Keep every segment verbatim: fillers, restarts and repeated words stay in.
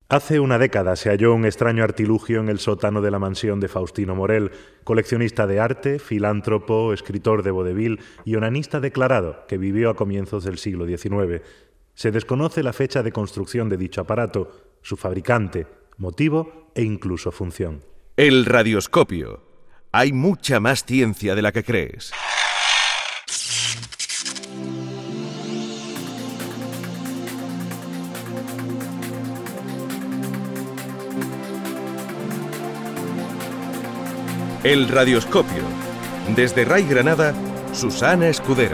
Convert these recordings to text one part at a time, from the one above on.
Hace una década se halló un extraño artilugio en el sótano de la mansión de Faustino Morel, coleccionista de arte, filántropo, escritor de vodevil y onanista declarado que vivió a comienzos del siglo diecinueve. Se desconoce la fecha de construcción de dicho aparato, su fabricante, motivo e incluso función. El radioscopio. Hay mucha más ciencia de la que crees. El radioscopio. Desde Ray Granada, Susana Escudero.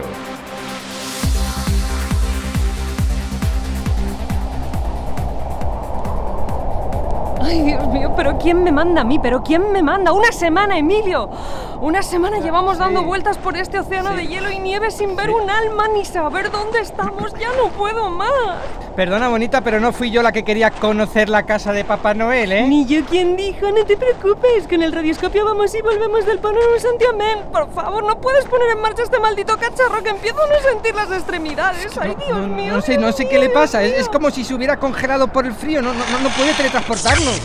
Ay, Dios mío, pero ¿quién me manda a mí? ¿Pero quién me manda? ¡Una semana, Emilio! Una semana llevamos dando sí. vueltas por este océano sí. de hielo y nieve sin ver sí. un alma ni saber dónde estamos. ¡Ya no puedo más! Perdona, bonita, pero no fui yo la que quería conocer la casa de Papá Noel, ¿eh? Ni yo quien dijo, no te preocupes. Con el radioscopio vamos y volvemos del Polo Santiamén. Por favor, no puedes poner en marcha este maldito cacharro que empiezo a no sentir las extremidades. ¡Ay, no, Dios no, mío! No sé, no sé qué le pasa. Es, es como si se hubiera congelado por el frío. No, no, no puede teletransportarnos.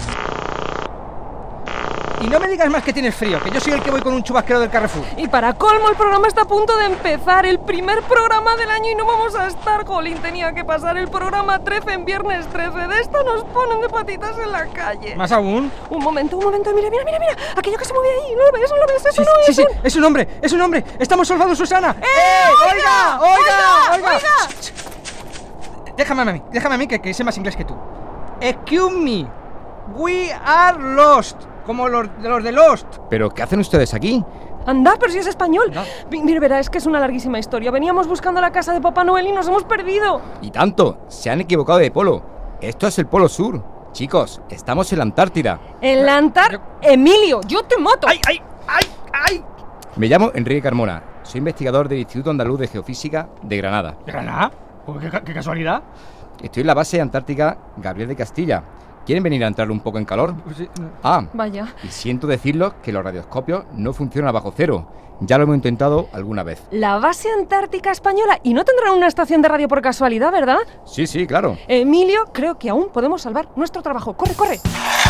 Y no me digas más que tienes frío, que yo soy el que voy con un chubasquero del Carrefour. Y para colmo, el programa está a punto de empezar, el primer programa del año y no vamos a estar. Jolín, tenía que pasar el programa trece en viernes trece. De esto nos ponen de patitas en la calle. ¿Más aún? Un momento, un momento, mira, mira, mira, mira. Aquello que se mueve ahí, ¿no lo ves? ¿No lo ves? Eso sí, no sí, es sí, un... es un hombre, es un hombre. Estamos salvados, Susana. ¡Eh! ¡Eh! ¡Oiga! ¡Oiga! ¡Oiga! ¡Oiga! ¡Oiga! Ch, ch. Déjame a mí, déjame a mí que, que sé más inglés que tú. Excuse me. We are lost. Como los de los de Lost. ¿Pero qué hacen ustedes aquí? Anda, pero si es español. No. Mira, verá, es que es una larguísima historia. Veníamos buscando la casa de Papá Noel y nos hemos perdido. Y tanto, se han equivocado de polo. Esto es el Polo Sur. Chicos, estamos en la Antártida. En la Antar... Emilio, yo te mato. ¡Ay, ay, ay, ay! Me llamo Enrique Carmona. Soy investigador del Instituto Andaluz de Geofísica de Granada. ¿De Granada? ¿Qué, qué, qué casualidad? Estoy en la base antártica Gabriel de Castilla. ¿Quieren venir a entrar un poco en calor? Sí, no. Ah, Vaya. y siento deciros que los radioscopios no funcionan bajo cero. Ya lo hemos intentado alguna vez. La base antártica española. Y no tendrán una estación de radio por casualidad, ¿verdad? Sí, sí, claro. Emilio, creo que aún podemos salvar nuestro trabajo. ¡Corre, corre!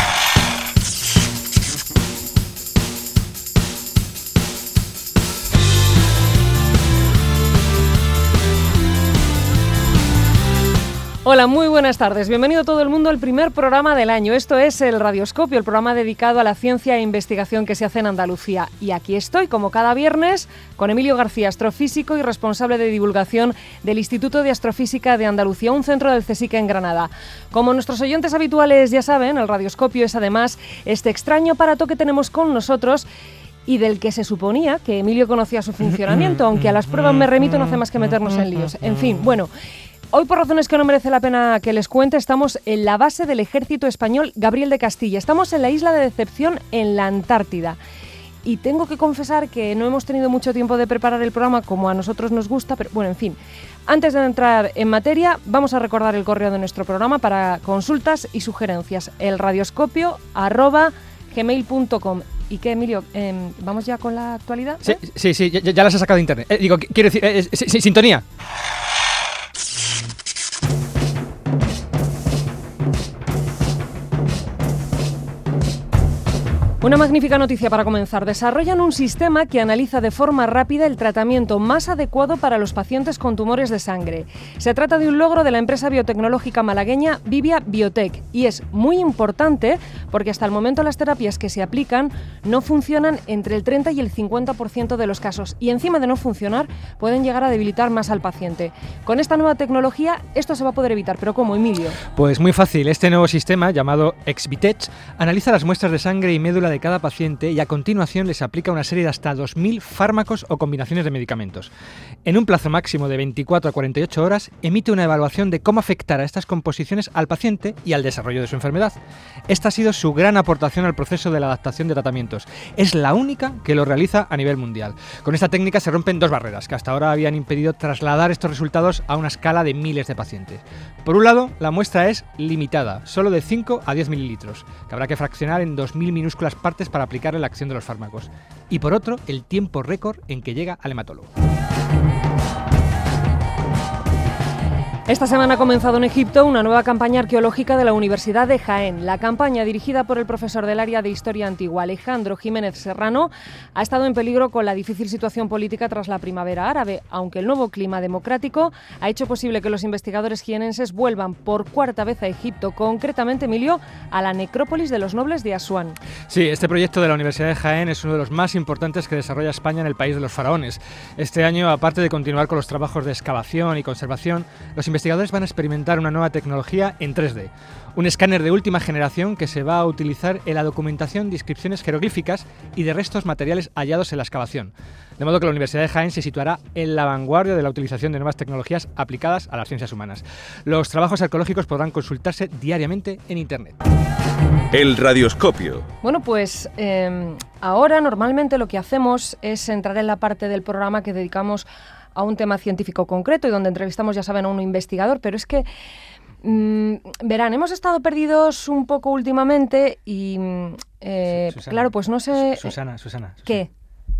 Hola, muy buenas tardes. Bienvenido todo el mundo al primer programa del año. Esto es el Radioscopio, el programa dedicado a la ciencia e investigación que se hace en Andalucía. Y aquí estoy, como cada viernes, con Emilio García, astrofísico y responsable de divulgación del Instituto de Astrofísica de Andalucía, un centro del CSIC en Granada. Como nuestros oyentes habituales ya saben, el Radioscopio es además este extraño aparato que tenemos con nosotros y del que se suponía que Emilio conocía su funcionamiento, aunque a las pruebas me remito, no hace más que meternos en líos. En fin, bueno... Hoy, por razones que no merece la pena que les cuente, estamos en la base del Ejército Español Gabriel de Castilla. Estamos en la isla de Decepción, en la Antártida. Y tengo que confesar que no hemos tenido mucho tiempo de preparar el programa como a nosotros nos gusta, pero bueno, en fin. Antes de entrar en materia, vamos a recordar el correo de nuestro programa para consultas y sugerencias. El radioscopio arroba gmail punto com. ¿Y qué, Emilio? Eh, ¿Vamos ya con la actualidad? Sí, ¿Eh? sí, sí, ya, ya las he sacado de internet. Eh, digo, quiero decir, eh, sí, sí, sintonía. Una magnífica noticia para comenzar. Desarrollan un sistema que analiza de forma rápida el tratamiento más adecuado para los pacientes con tumores de sangre. Se trata de un logro de la empresa biotecnológica malagueña Vivia Biotech y es muy importante porque hasta el momento las terapias que se aplican no funcionan entre el treinta y el cincuenta por ciento de los casos y encima de no funcionar pueden llegar a debilitar más al paciente. Con esta nueva tecnología esto se va a poder evitar, pero ¿cómo, Emilio? Pues muy fácil. Este nuevo sistema llamado Exvitech analiza las muestras de sangre y médula de cada paciente y a continuación les aplica una serie de hasta dos mil fármacos o combinaciones de medicamentos. En un plazo máximo de veinticuatro a cuarenta y ocho horas emite una evaluación de cómo afectará estas composiciones al paciente y al desarrollo de su enfermedad. Esta ha sido su gran aportación al proceso de la adaptación de tratamientos. Es la única que lo realiza a nivel mundial. Con esta técnica se rompen dos barreras que hasta ahora habían impedido trasladar estos resultados a una escala de miles de pacientes. Por un lado, la muestra es limitada, solo de cinco a diez mililitros, que habrá que fraccionar en dos mil minúsculas partes para aplicarle la acción de los fármacos. Y por otro, el tiempo récord en que llega al hematólogo. Esta semana ha comenzado en Egipto una nueva campaña arqueológica de la Universidad de Jaén. La campaña, dirigida por el profesor del área de Historia Antigua, Alejandro Jiménez Serrano, ha estado en peligro con la difícil situación política tras la primavera árabe, aunque el nuevo clima democrático ha hecho posible que los investigadores jienenses vuelvan por cuarta vez a Egipto, concretamente, Emilio, a la necrópolis de los nobles de Asuán. Sí, este proyecto de la Universidad de Jaén es uno de los más importantes que desarrolla España en el país de los faraones. Este año, aparte de continuar con los trabajos de excavación y conservación, los investigadores van a experimentar una nueva tecnología en tres D. Un escáner de última generación que se va a utilizar en la documentación de inscripciones jeroglíficas y de restos materiales hallados en la excavación. De modo que la Universidad de Jaén se situará en la vanguardia de la utilización de nuevas tecnologías aplicadas a las ciencias humanas. Los trabajos arqueológicos podrán consultarse diariamente en Internet. El radioscopio. Bueno, pues eh, ahora normalmente lo que hacemos es entrar en la parte del programa que dedicamos a un tema científico concreto y donde entrevistamos, ya saben, a un investigador, pero es que, mmm, verán, hemos estado perdidos un poco últimamente y, eh, Susana, claro, pues no sé... Susana, Susana. Susana. ¿Qué?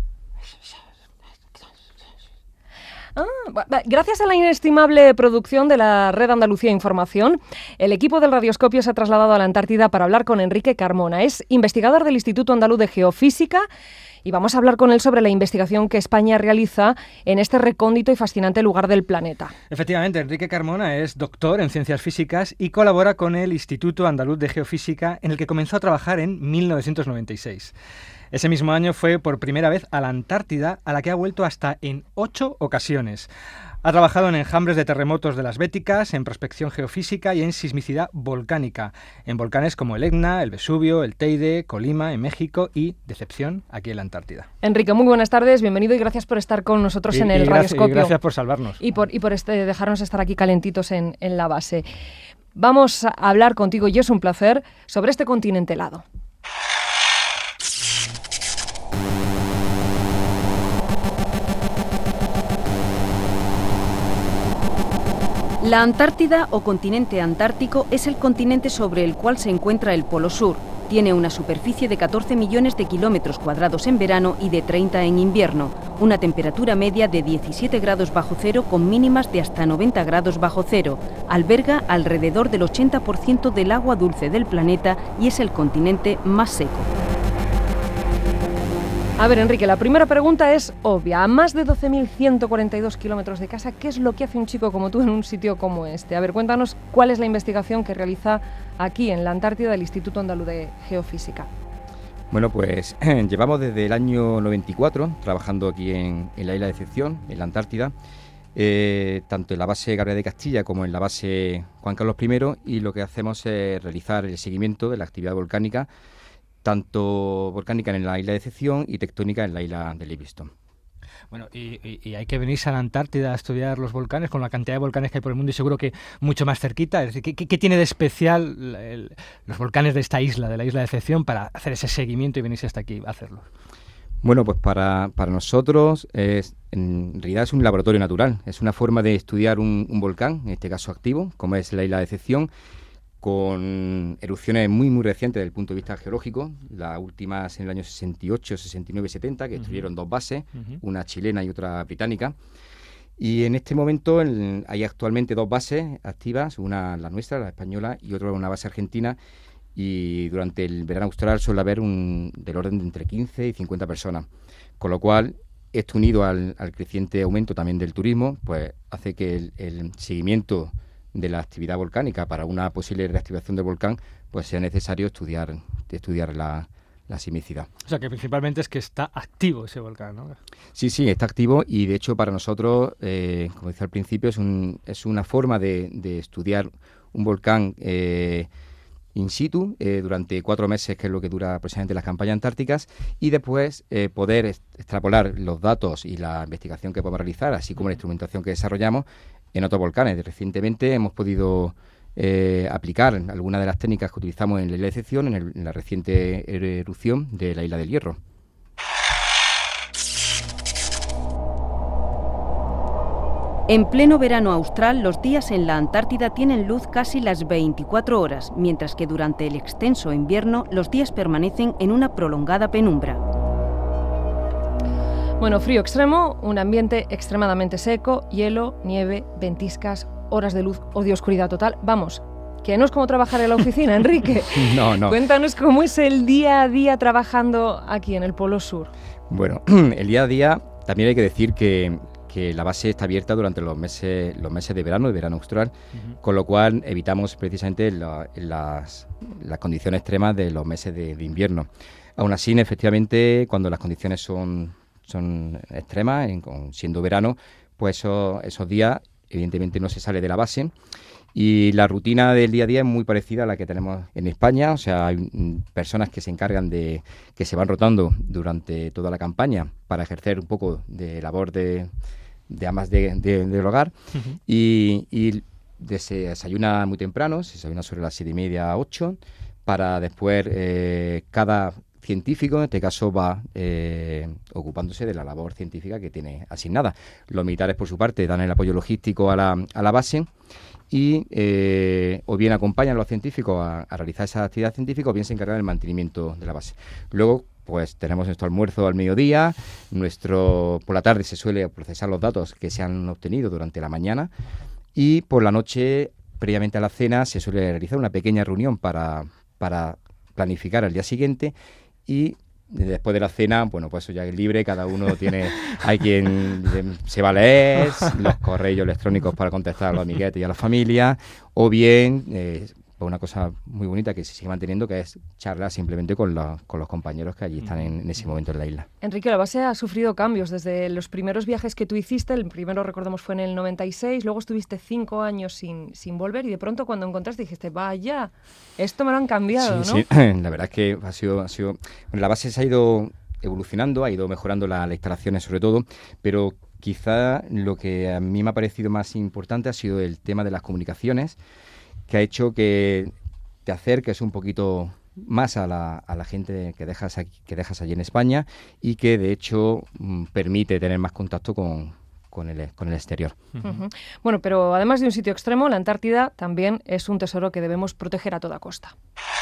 Ah, gracias a la inestimable producción de la Red Andalucía Información, el equipo del Radioscopio se ha trasladado a la Antártida para hablar con Enrique Carmona. Es investigador del Instituto Andaluz de Geofísica y vamos a hablar con él sobre la investigación que España realiza en este recóndito y fascinante lugar del planeta. Efectivamente, Enrique Carmona es doctor en Ciencias Físicas y colabora con el Instituto Andaluz de Geofísica, en el que comenzó a trabajar en mil novecientos noventa y seis. Ese mismo año fue por primera vez a la Antártida, a la que ha vuelto hasta en ocho ocasiones. Ha trabajado en enjambres de terremotos de las Béticas, en prospección geofísica y en sismicidad volcánica, en volcanes como el Etna, el Vesubio, el Teide, Colima, en México y, Decepción, aquí en la Antártida. Enrique, muy buenas tardes, bienvenido y gracias por estar con nosotros y, en el y gracias, Radioscopio. Y gracias por salvarnos. Y por, y por este, dejarnos estar aquí calentitos en, en la base. Vamos a hablar contigo, y es un placer, sobre este continente helado. La Antártida o continente antártico es el continente sobre el cual se encuentra el Polo Sur. Tiene una superficie de catorce millones de kilómetros cuadrados en verano y de treinta en invierno, una temperatura media de diecisiete grados bajo cero con mínimas de hasta noventa grados bajo cero. Alberga alrededor del ochenta por ciento del agua dulce del planeta y es el continente más seco. A ver, Enrique, la primera pregunta es obvia. A más de doce mil ciento cuarenta y dos kilómetros de casa, ¿qué es lo que hace un chico como tú en un sitio como este? A ver, cuéntanos cuál es la investigación que realiza aquí en la Antártida del Instituto Andaluz de Geofísica. Bueno, pues llevamos desde el año noventa y cuatro trabajando aquí en, en la isla de Decepción, en la Antártida, eh, tanto en la base Gabriel de Castilla como en la base Juan Carlos primero, y lo que hacemos es realizar el seguimiento de la actividad volcánica, tanto volcánica en la isla de Decepción y tectónica en la isla de Livingstone. Bueno, y, y, y hay que venirse a la Antártida a estudiar los volcanes, con la cantidad de volcanes que hay por el mundo y seguro que mucho más cerquita. Es decir, ¿qué, qué tiene de especial el, los volcanes de esta isla, de la isla de Decepción, para hacer ese seguimiento y venirse hasta aquí a hacerlo? Bueno, pues para, para nosotros es, en realidad es un laboratorio natural, es una forma de estudiar un, un volcán, en este caso activo, como es la isla de Decepción, con erupciones muy muy recientes desde el punto de vista geológico, las últimas en el año sesenta y ocho, sesenta y nueve, setenta, que destruyeron uh-huh. dos bases, uh-huh. una chilena y otra británica. Y en este momento el, hay actualmente dos bases activas, una la nuestra, la española, y otra una base argentina. Y durante el verano austral suele haber un del orden de entre quince y cincuenta personas. Con lo cual, esto unido al, al creciente aumento también del turismo, pues hace que el, el seguimiento de la actividad volcánica para una posible reactivación del volcán, pues sea necesario estudiar, estudiar la, la sismicidad. O sea, que principalmente es que está activo ese volcán, ¿no? Sí, sí, está activo y de hecho para nosotros, eh, como decía al principio, es, un, es una forma de, de estudiar un volcán eh, in situ eh, durante cuatro meses, que es lo que dura aproximadamente las campañas antárticas, y después eh, poder extrapolar los datos y la investigación que podemos realizar, así como la instrumentación que desarrollamos en otros volcanes. Recientemente hemos podido eh, aplicar algunas de las técnicas que utilizamos en la isla de Decepción en, el, en la reciente erupción de la isla del Hierro. En pleno verano austral, los días en la Antártida tienen luz casi las veinticuatro horas, mientras que durante el extenso invierno los días permanecen en una prolongada penumbra. Bueno, frío extremo, un ambiente extremadamente seco, hielo, nieve, ventiscas, horas de luz o de oscuridad total. Vamos, que no es como trabajar en la oficina, Enrique. No, no. Cuéntanos cómo es el día a día trabajando aquí en el Polo Sur. Bueno, el día a día también hay que decir que, que la base está abierta durante los meses, los meses de verano, de verano austral, uh-huh. con lo cual evitamos precisamente la, las, las condiciones extremas de los meses de, de invierno. Aún así, efectivamente, cuando las condiciones son, son extremas, en, siendo verano, pues esos, esos días evidentemente no se sale de la base. Y la rutina del día a día es muy parecida a la que tenemos en España, o sea, hay mm, personas que se encargan de, que se van rotando durante toda la campaña para ejercer un poco de labor de, de amas de, de, del hogar, uh-huh. y, y de, se desayuna muy temprano, se desayuna sobre las siete y media, ocho, para después eh, cada científico, en este caso, va eh, ocupándose de la labor científica que tiene asignada. Los militares, por su parte, dan el apoyo logístico a la, a la base, y eh, o bien acompañan a los científicos a, a realizar esa actividad científica, o bien se encargan del mantenimiento de la base. Luego, pues tenemos nuestro almuerzo al mediodía, nuestro por la tarde se suele procesar los datos que se han obtenido durante la mañana, y por la noche, previamente a la cena, se suele realizar una pequeña reunión para, para planificar el día siguiente, y después de la cena, bueno, pues eso ya es libre, cada uno tiene, hay quien se va a leer los correos electrónicos para contestar a los amiguetes y a la familia, o bien, eh, una cosa muy bonita que se sigue manteniendo, que es charlar simplemente con, la, con los compañeros que allí están en, en ese momento en la isla. Enrique, la base ha sufrido cambios desde los primeros viajes que tú hiciste. El primero, recordemos, fue en el noventa y seis, luego estuviste cinco años sin, sin volver, y de pronto cuando encontraste dijiste, vaya, esto me lo han cambiado, sí, ¿no? Sí, la verdad es que ha sido... Ha sido bueno, la base se ha ido evolucionando, ha ido mejorando la, las instalaciones sobre todo, pero quizá lo que a mí me ha parecido más importante ha sido el tema de las comunicaciones, que ha hecho que te acerques un poquito más a la, a la gente que dejas, aquí, que dejas allí en España, y que de hecho m, permite tener más contacto con, con, el, con el exterior. Uh-huh. Bueno, pero además de un sitio extremo, la Antártida también es un tesoro que debemos proteger a toda costa.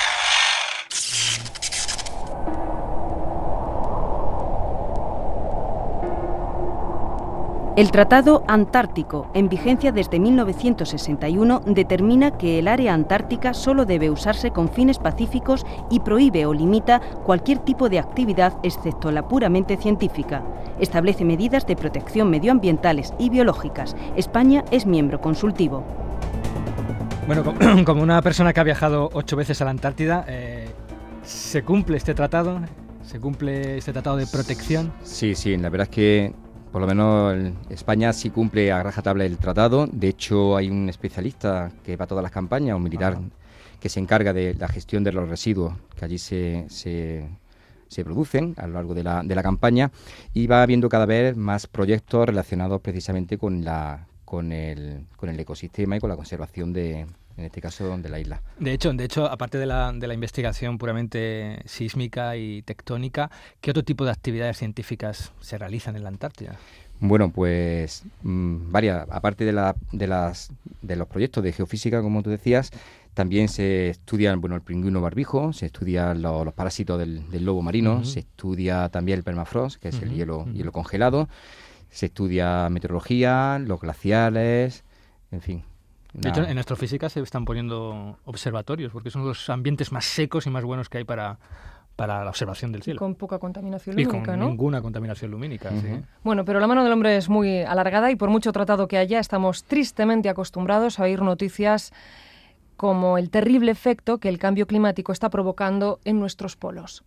El Tratado Antártico, en vigencia desde mil novecientos sesenta y uno, determina que el área antártica solo debe usarse con fines pacíficos y prohíbe o limita cualquier tipo de actividad excepto la puramente científica. Establece medidas de protección medioambientales y biológicas. España es miembro consultivo. Bueno, como una persona que ha viajado ocho veces a la Antártida, eh, ¿se cumple este tratado? ¿Se cumple este tratado de protección? Sí, sí, la verdad es que por lo menos España sí cumple a rajatabla el tratado. De hecho, hay un especialista que va a todas las campañas, un militar, Ajá. que se encarga de la gestión de los residuos que allí se, se, se producen a lo largo de la, de la campaña, y va habiendo cada vez más proyectos relacionados precisamente con, la, con, el, con el ecosistema y con la conservación de, en este caso, de la isla. De hecho, de hecho, aparte de la, de la investigación puramente sísmica y tectónica, ¿qué otro tipo de actividades científicas se realizan en la Antártida? Bueno, pues mmm, varias. Aparte de, la, de, las, de los proyectos de geofísica, como tú decías, también se estudian, bueno, el pingüino barbijo, se estudian lo, los parásitos del, del lobo marino, uh-huh. se estudia también el permafrost, que es uh-huh. el hielo, uh-huh. hielo congelado, se estudia meteorología, los glaciares, en fin. De hecho, en astrofísica se están poniendo observatorios, porque son los ambientes más secos y más buenos que hay para, para la observación del cielo. Y con poca contaminación y lumínica, con ¿no? ninguna contaminación lumínica, uh-huh. sí. Bueno, pero la mano del hombre es muy alargada, y por mucho tratado que haya, estamos tristemente acostumbrados a oír noticias como el terrible efecto que el cambio climático está provocando en nuestros polos.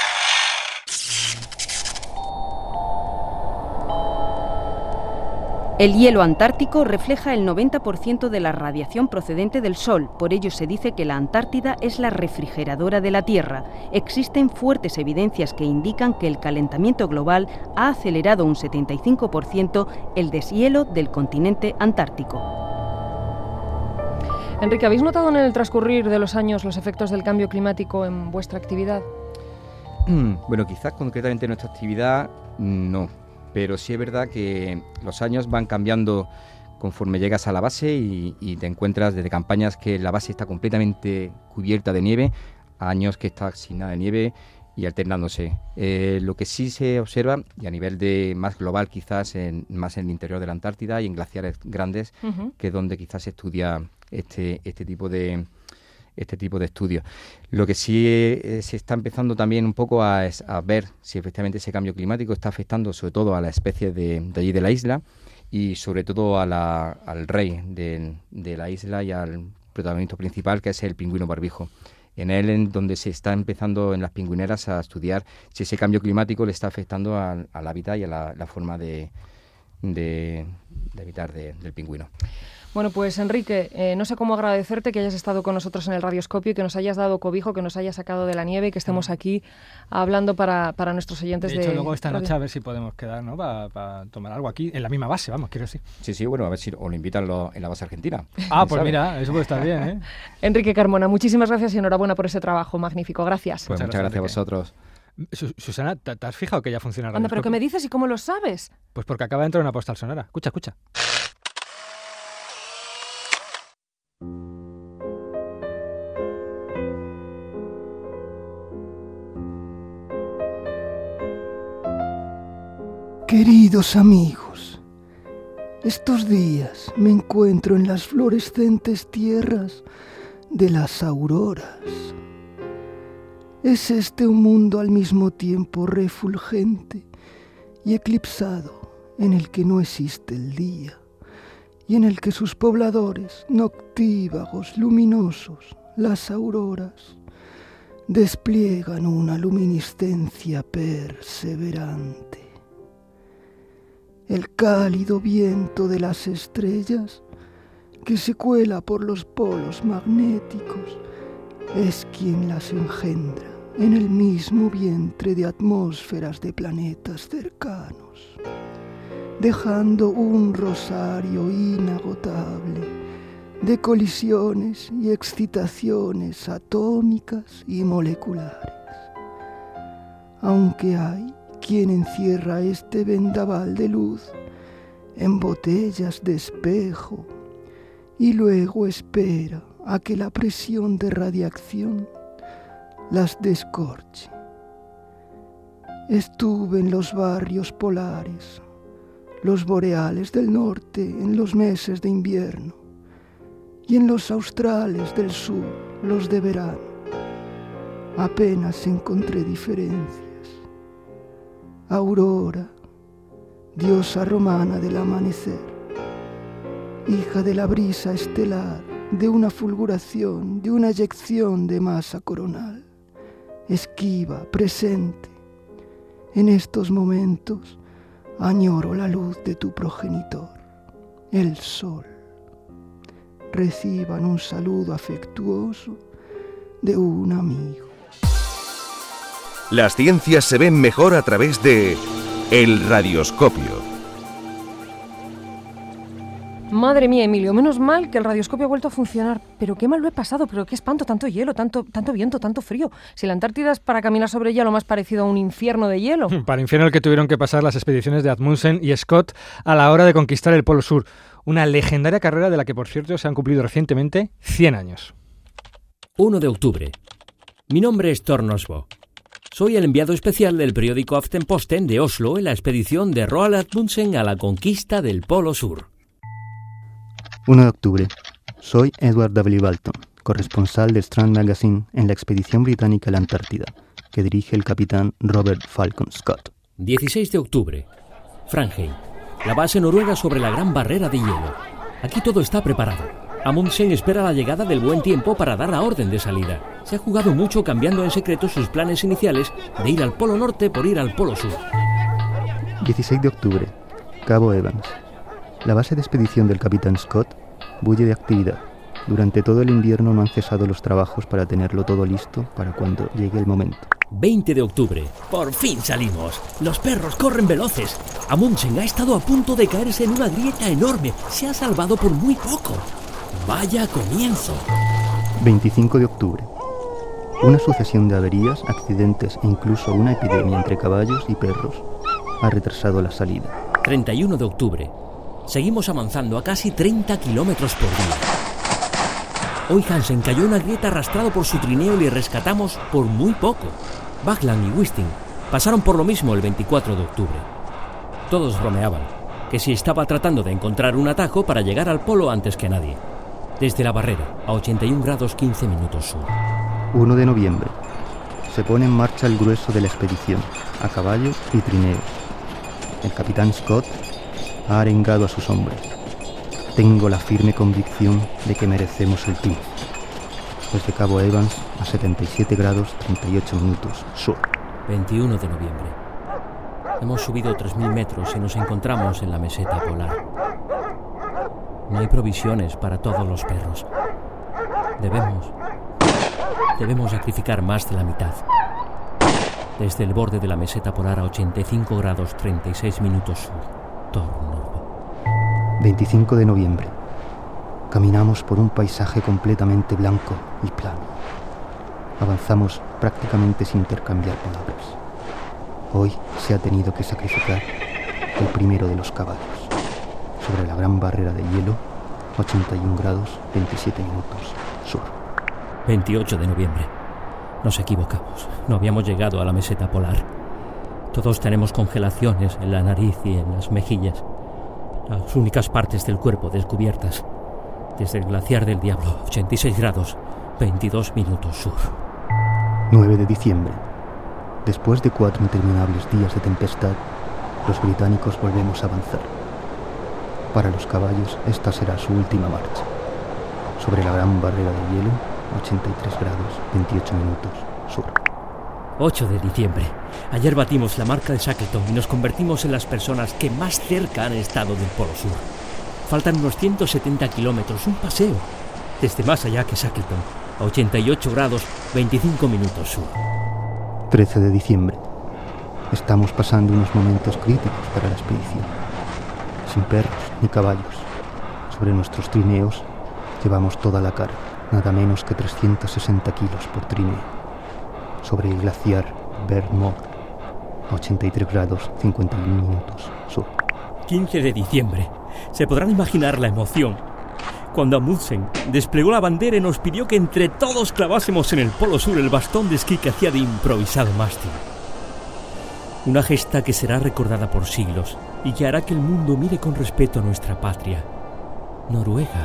El hielo antártico refleja el noventa por ciento de la radiación procedente del Sol, por ello se dice que la Antártida es la refrigeradora de la Tierra. Existen fuertes evidencias que indican que el calentamiento global ha acelerado un setenta y cinco por ciento el deshielo del continente antártico. Enrique, ¿habéis notado en el transcurrir de los años los efectos del cambio climático en vuestra actividad? Bueno, quizás concretamente en nuestra actividad no. Pero sí es verdad que los años van cambiando conforme llegas a la base y, y te encuentras desde campañas que la base está completamente cubierta de nieve, a años que está sin nada de nieve, y alternándose. Eh, lo que sí se observa, y a nivel de más global quizás, en, más en el interior de la Antártida y en glaciares grandes, uh-huh. que es donde quizás se estudia este, este tipo de este tipo de estudios. Lo que sí eh, se está empezando también un poco a, a ver si efectivamente ese cambio climático está afectando sobre todo a las especies de, de allí de la isla y sobre todo a la, al rey de, de la isla y al protagonista principal, que es el pingüino barbijo. En él en donde se está empezando en las pingüineras a estudiar si ese cambio climático le está afectando al, al hábitat y a la, la forma de, de, de habitar de, del pingüino. Bueno, pues Enrique, eh, no sé cómo agradecerte que hayas estado con nosotros en el Radioscopio y que nos hayas dado cobijo, que nos hayas sacado de la nieve y que estemos aquí hablando para, para nuestros oyentes. De hecho, de luego esta noche Radio... a ver si podemos quedar, ¿no? Para pa tomar algo aquí, en la misma base, vamos, quiero decir. Sí, sí, bueno, a ver si os lo invitan lo, en la base argentina. Ah, pues sabe? Mira, eso puede estar bien, ¿eh? Enrique Carmona, muchísimas gracias y enhorabuena por ese trabajo magnífico. Gracias. Pues muchas, muchas gracias, gracias a vosotros. Susana, ¿te, ¿te has fijado que ya funciona el Anda, pero ¿qué me dices y cómo lo sabes? Pues porque acaba de entrar una postal sonora. Escucha, escucha. Queridos amigos, estos días me encuentro en las florescentes tierras de las auroras. Es este un mundo al mismo tiempo refulgente y eclipsado, en el que no existe el día y en el que sus pobladores noctívagos, luminosos, las auroras, despliegan una luminiscencia perseverante. El cálido viento de las estrellas que se cuela por los polos magnéticos es quien las engendra en el mismo vientre de atmósferas de planetas cercanos, dejando un rosario inagotable de colisiones y excitaciones atómicas y moleculares. Aunque hay quien encierra este vendaval de luz en botellas de espejo y luego espera a que la presión de radiación las descorche. Estuve en los barrios polares, los boreales del norte en los meses de invierno y en los australes del sur, los de verano. Apenas encontré diferencias. Aurora, diosa romana del amanecer, hija de la brisa estelar, de una fulguración, de una eyección de masa coronal, esquiva, presente. En estos momentos añoro la luz de tu progenitor, el sol. Reciban un saludo afectuoso de un amigo. Las ciencias se ven mejor a través de El Radioscopio. Madre mía, Emilio, menos mal que el Radioscopio ha vuelto a funcionar. Pero qué mal lo he pasado, pero qué espanto, tanto hielo, tanto, tanto viento, tanto frío. Si la Antártida es para caminar sobre ella lo más parecido a un infierno de hielo. Para infierno el que tuvieron que pasar las expediciones de Amundsen y Scott a la hora de conquistar el Polo Sur. Una legendaria carrera de la que, por cierto, se han cumplido recientemente cien años. uno de octubre. Mi nombre es Thor Nosbo. Soy el enviado especial del periódico Aftenposten de Oslo en la expedición de Roald Amundsen a la conquista del Polo Sur. uno de octubre. Soy Edward W. Balton, corresponsal de Strand Magazine en la expedición británica a la Antártida, que dirige el capitán Robert Falcon Scott. dieciséis de octubre. Franheim, la base noruega sobre la gran barrera de hielo. Aquí todo está preparado. Amundsen espera la llegada del buen tiempo para dar la orden de salida. Se ha jugado mucho cambiando en secreto sus planes iniciales de ir al Polo Norte por ir al Polo Sur. dieciséis de octubre. Cabo Evans. La base de expedición del capitán Scott bulle de actividad. Durante todo el invierno no han cesado los trabajos para tenerlo todo listo para cuando llegue el momento. veinte de octubre. Por fin salimos. Los perros corren veloces. Amundsen ha estado a punto de caerse en una grieta enorme. Se ha salvado por muy poco. Vaya comienzo. veinticinco de octubre. Una sucesión de averías, accidentes e incluso una epidemia entre caballos y perros ha retrasado la salida. treinta y uno de octubre. Seguimos avanzando a casi treinta kilómetros por día. Hoy Hansen cayó en una grieta arrastrado por su trineo y le rescatamos por muy poco. Baglan y Wisting pasaron por lo mismo el veinticuatro de octubre. Todos bromeaban que si estaba tratando de encontrar un atajo para llegar al polo antes que nadie. Desde la barrera, a ochenta y un grados quince minutos sur. uno de noviembre. Se pone en marcha el grueso de la expedición, a caballo y trineo. El capitán Scott ha arengado a sus hombres. Tengo la firme convicción de que merecemos el triunfo. Desde Cabo Evans a setenta y siete grados treinta y ocho minutos sur. veintiuno de noviembre. Hemos subido tres mil metros y nos encontramos en la meseta polar. No hay provisiones para todos los perros. Debemos... Debemos sacrificar más de la mitad. Desde el borde de la meseta polar a ochenta y cinco grados treinta y seis minutos sur. Tornorbo. veinticinco de noviembre. Caminamos por un paisaje completamente blanco y plano. Avanzamos prácticamente sin intercambiar palabras. Hoy se ha tenido que sacrificar el primero de los caballos. Sobre la gran barrera de hielo, ochenta y un grados veintisiete minutos sur. veintiocho de noviembre. Nos equivocamos. No habíamos llegado a la meseta polar. Todos tenemos congelaciones en la nariz y en las mejillas. Las únicas partes del cuerpo descubiertas. Desde el glaciar del Diablo, ochenta y seis grados, veintidós minutos sur. nueve de diciembre. Después de cuatro interminables días de tempestad, los británicos volvemos a avanzar. Para los caballos, esta será su última marcha. Sobre la gran barrera de hielo, ochenta y tres grados, veintiocho minutos sur. ocho de diciembre. Ayer batimos la marca de Shackleton y nos convertimos en las personas que más cerca han estado del Polo Sur. Faltan unos ciento setenta kilómetros, un paseo, desde más allá que Shackleton, a ochenta y ocho grados, veinticinco minutos sur. trece de diciembre. Estamos pasando unos momentos críticos para la expedición. Sin perros ni caballos. Sobre nuestros trineos llevamos toda la carga, nada menos que trescientos sesenta kilos por trineo. Sobre el glaciar Bergmore, a ochenta y tres grados, cincuenta y uno minutos sur. quince de diciembre. Se podrán imaginar la emoción cuando Amundsen desplegó la bandera y nos pidió que entre todos clavásemos en el Polo Sur el bastón de esquí que hacía de improvisado mástil. Una gesta que será recordada por siglos y que hará que el mundo mire con respeto a nuestra patria, Noruega.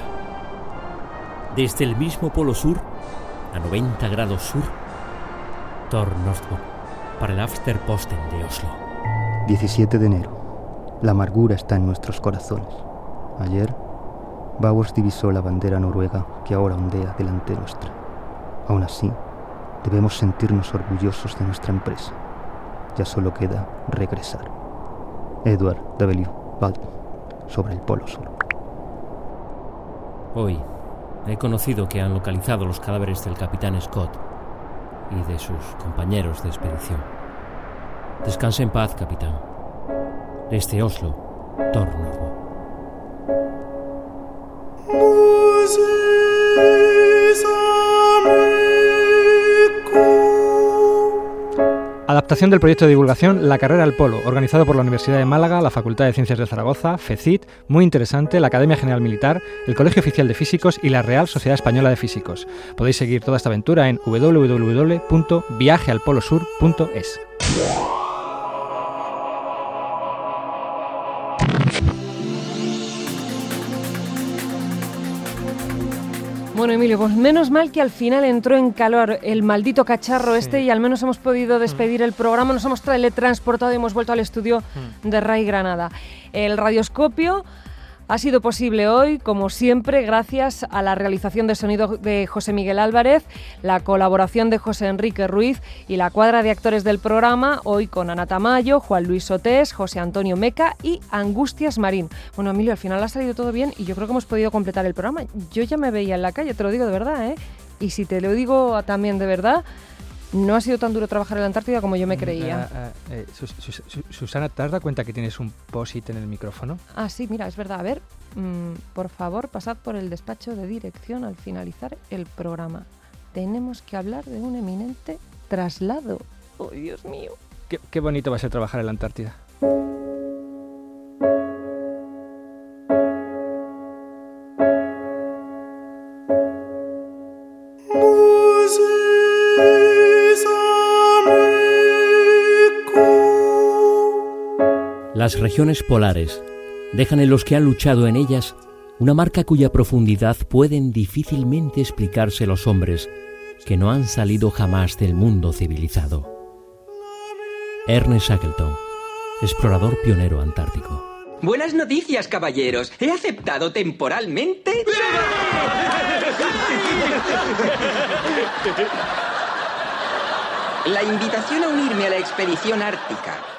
Desde el mismo Polo Sur, a noventa grados sur, Tornordbo, para el Afterposten de Oslo. diecisiete de enero. La amargura está en nuestros corazones. Ayer, Bowers divisó la bandera noruega que ahora ondea delante nuestra. Aún así, debemos sentirnos orgullosos de nuestra empresa. Ya solo queda regresar. Edward W. Baldwin, sobre el Polo Sur. Hoy he conocido que han localizado los cadáveres del capitán Scott y de sus compañeros de expedición. Descanse en paz, capitán. Desde Oslo, Tornorbo. Adaptación del proyecto de divulgación La Carrera al Polo, organizado por la Universidad de Málaga, la Facultad de Ciencias de Zaragoza, FECIT, muy interesante, la Academia General Militar, el Colegio Oficial de Físicos y la Real Sociedad Española de Físicos. Podéis seguir toda esta aventura en w w w punto viaje al polo sur punto es. Bueno, Emilio, pues menos mal que al final entró en calor el maldito cacharro este y al menos hemos podido despedir el programa, nos hemos teletransportado y hemos vuelto al estudio de RAI Granada. El radioscopio ha sido posible hoy, como siempre, gracias a la realización de sonido de José Miguel Álvarez, la colaboración de José Enrique Ruiz y la cuadra de actores del programa, hoy con Ana Tamayo, Juan Luis Sotés, José Antonio Meca y Angustias Marín. Bueno, Emilio, al final ha salido todo bien y yo creo que hemos podido completar el programa. Yo ya me veía en la calle, te lo digo de verdad, ¿eh? Y si te lo digo también de verdad, no ha sido tan duro trabajar en la Antártida como yo me creía. Uh, uh, eh, Sus, Sus, Sus, Susana, ¿te has dado cuenta que tienes un post-it en el micrófono? Ah, sí, mira, es verdad. A ver, mmm, por favor, pasad por el despacho de dirección al finalizar el programa. Tenemos que hablar de un eminente traslado. ¡Oh, Dios mío! Qué, qué bonito va a ser trabajar en la Antártida. Summer Las regiones polares dejan en los que han luchado en ellas una marca cuya profundidad pueden difícilmente explicarse los hombres que no han salido jamás del mundo civilizado. Ernest Shackleton, explorador pionero antártico. Buenas noticias, caballeros. He aceptado temporalmente... la invitación a unirme a la expedición ártica.